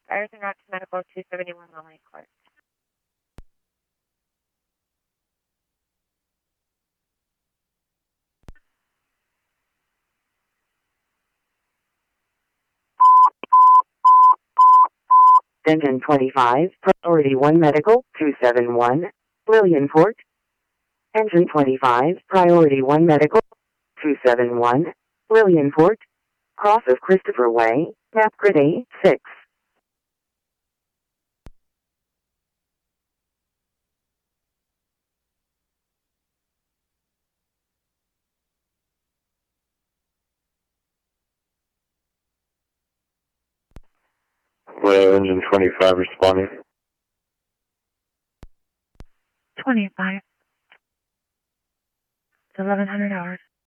Fires and route to medical 271 Lily Court. Denton 25, Priority 1 Medical 271, Williamsport. Engine 25, Priority 1 Medical 271, Williamsport. Cross of Christopher Way, map grid A6. Well, engine 25 responding. 25. It's 1100 hours.